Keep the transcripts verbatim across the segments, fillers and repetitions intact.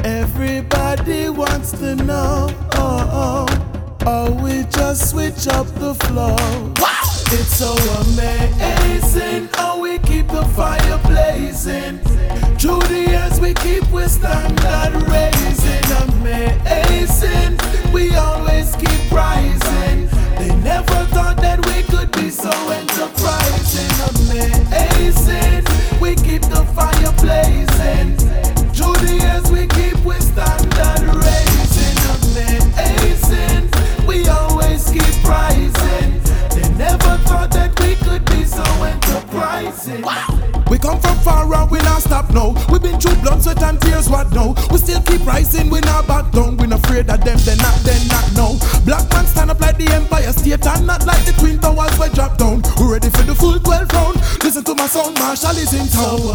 Everybody wants to know, oh, oh, oh, we just switch up the flow. Wow! It's so amazing how we keep the fire blazing. Through the years we keep we standard raising. Amazing, we always keep rising. They never thought that we could be so enterprising. Amazing, we keep the fire blazing. Through the years we keep we standard raising. Amazing, we always keep rising. They never thought that we could be so enterprising. Wow. We come from far and we not stop now. We been through blood, sweat and tears, what now? We still keep rising, we not back down. We not afraid of them, they not, they not now. Black man stand up like the Empire State and not like the Twin Towers we drop down. We ready for the full twelve round. Listen to my song, Marshall is in town. So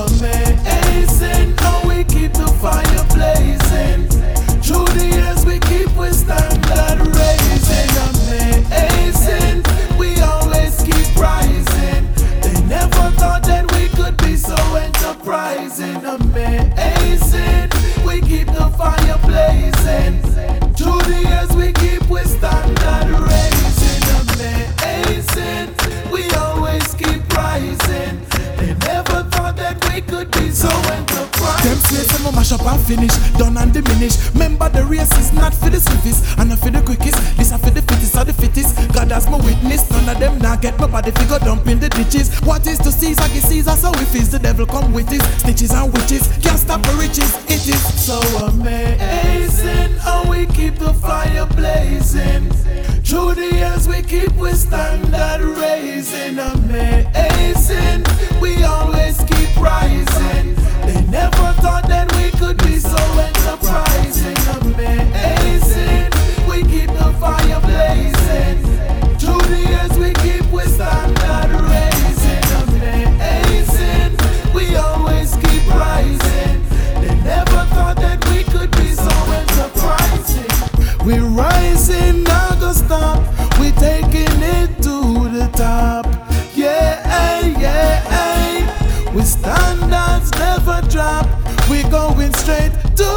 amazing how we keep the fire blazing. Through the years we keep we standard raising. Amazing, we always keep rising. They never thought that we could be so enterprising. Amazing, we keep the fire blazing. Through the years we keep we standard raising. Amazing, we always keep rising. They never thought that we could be so enterprising. Them say some mash up and finish, done and diminish. Remember the race is not for the swiftest and not for the quickest. This are for the fittest or the fittest. God has my witness, none of them now get my body figure dump in the ditches. What is to Caesar, give Caesar, so if it's the devil come with it. Stitches and witches, can't stop the riches. It is so amazing how we keep the fire blazing. Through the years we keep we standard raising. Amazing, we always keep rising. They never thought that we could be so enterprising. Amazing, we keep the fire blazing. Through the years we keep we standard raising. Amazing, we always keep rising. They never thought that we could be so enterprising. We're rising, not gonna stop. We're taking it to the top. Yeah, yeah, we standards never drop. We're going straight to